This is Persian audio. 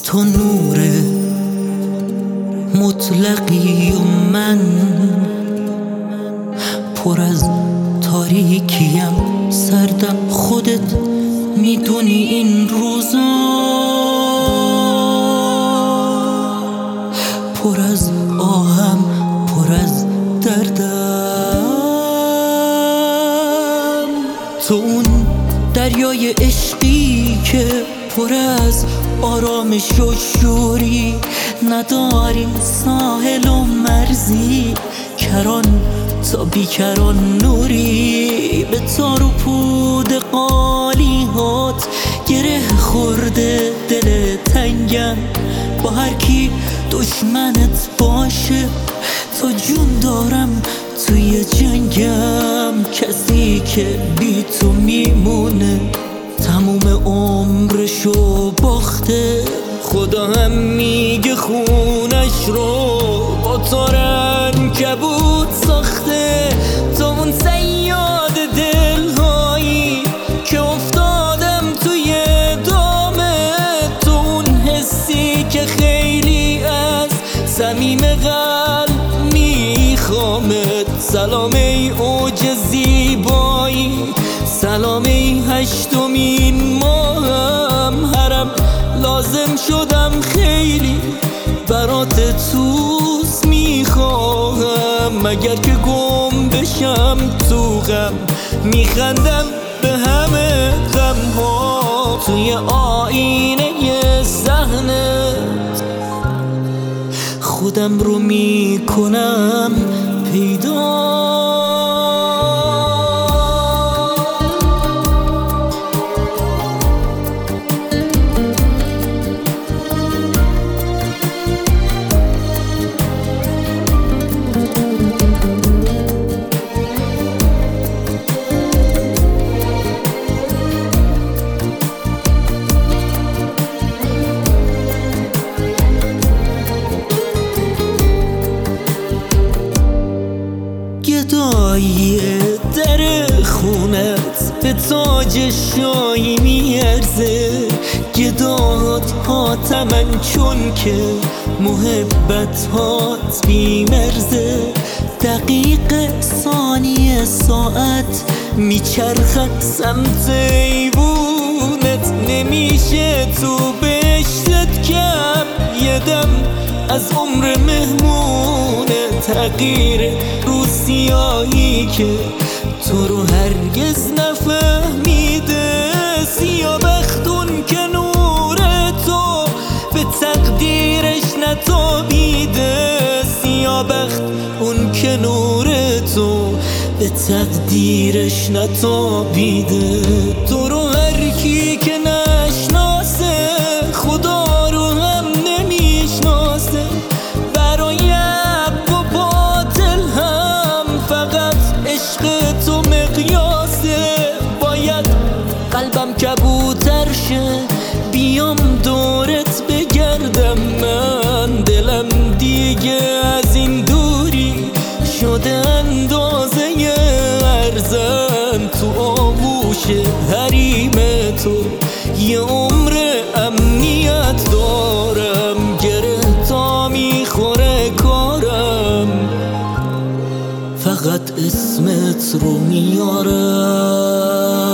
تو نور مطلقی و من پر از تاریکیم، سردم خودت میدونی این روزا پر از آهم، پر از دردم. تو اون دریای عشقی که پر از آرامش و شوری، نداری ساحل و مرزی، کران تا بیکران نوری. به تار و پود قالیهات گره خورده دل تنگم، با هر کی دشمنت باشه تا جون دارم توی جنگم. کسی که بی تو میمونه تموم عمرشو باخته، خدا هم میگه خونش رو با تار عنکبوت ساخته. تو اون صیاد دلهایی که افتادم توی دامت، تو اون حسی که خیلی از صمیم قلب میخوامت. سلام ای اوج زیبایی، سلام ای هشتمین ماهم، هرم لازم شدم خیلی برات توس میخواهم. مگر که گم بشم تو غم، میخندم به همه غم ها توی آینه ذهنت، خودم رو میکنم پیدا. گدایی در خونت به تاج شایی میارزه، گداهات حاتمن چون که محبت هات بیمرزه. دقیقه ثانیه ساعت میچرخد سمت ایوونت، نمیشه تو بهشتت کم یه دم از عمر مهمونه. تغییر رو سیاهی که تو رو هرگز نفهمیده، سیاه بختون که نور تو به تقدیرش نتابیده، سیاه بخت اون که نور تو به تقدیرش نتابیده. تو رو هر کی که نشناسه خدا رو هم نمیشناسه، برای حق و باطل هم فقط عشق تو مقیاسه. باید قلبم کبوتر شه بیام دورت بگردم، من دلم دیگه از این دوری شده اندازه ارزن تو آغوش حریم تو. یه عمر امنیت دارم، گره تا میخوره کارم، فقط اسمت رو میارم.